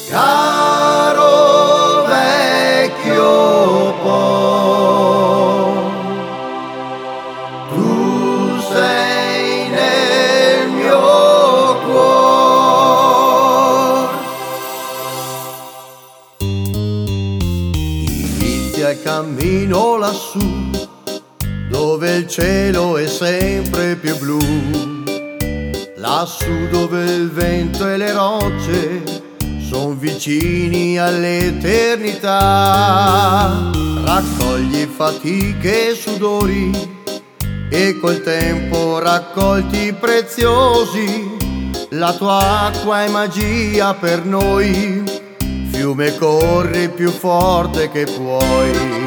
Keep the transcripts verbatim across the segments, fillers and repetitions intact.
Caro vecchio Po, tu sei nel mio cuore. Inizia il cammino lassù, dove il cielo è sempre più blu, lassù dove il vento e le rocce son vicini all'eternità. Raccogli fatiche e sudori e col tempo raccolti preziosi, la tua acqua è magia per noi, fiume corri più forte che puoi.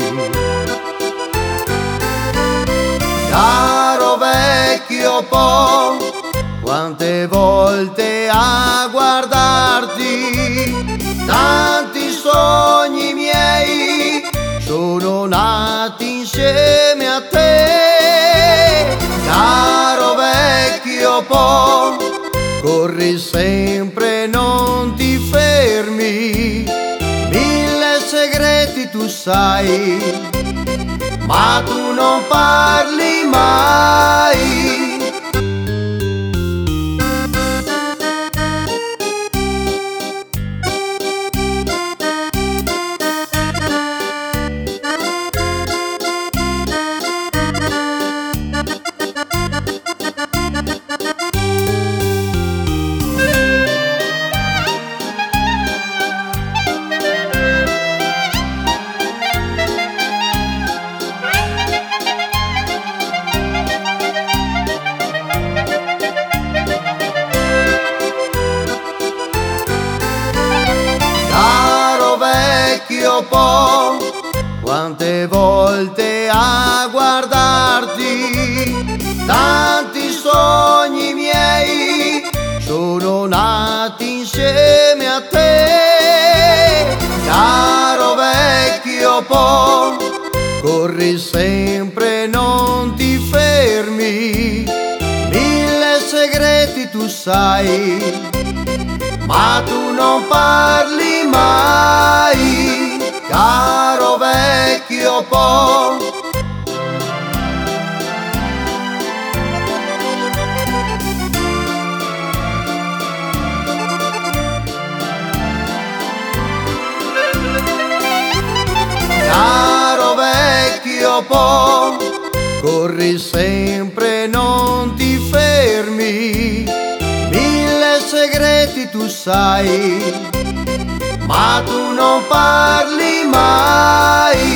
Caro vecchio Po, quante volte a guardarti, tanti sogni miei sono nati insieme a te. Caro vecchio Po, corri sempre, non ti fermi, mille segreti tu sai, ma tu non parli mai. Po, quante volte a guardarti, tanti sogni miei sono nati insieme a te. Caro vecchio Po, corri sempre, non ti fermi, mille segreti tu sai, ma tu non parli mai. Caro vecchio Po, caro vecchio Po, corri sempre, non ti fermi, mille segreti tu sai, ma tu non parli mai.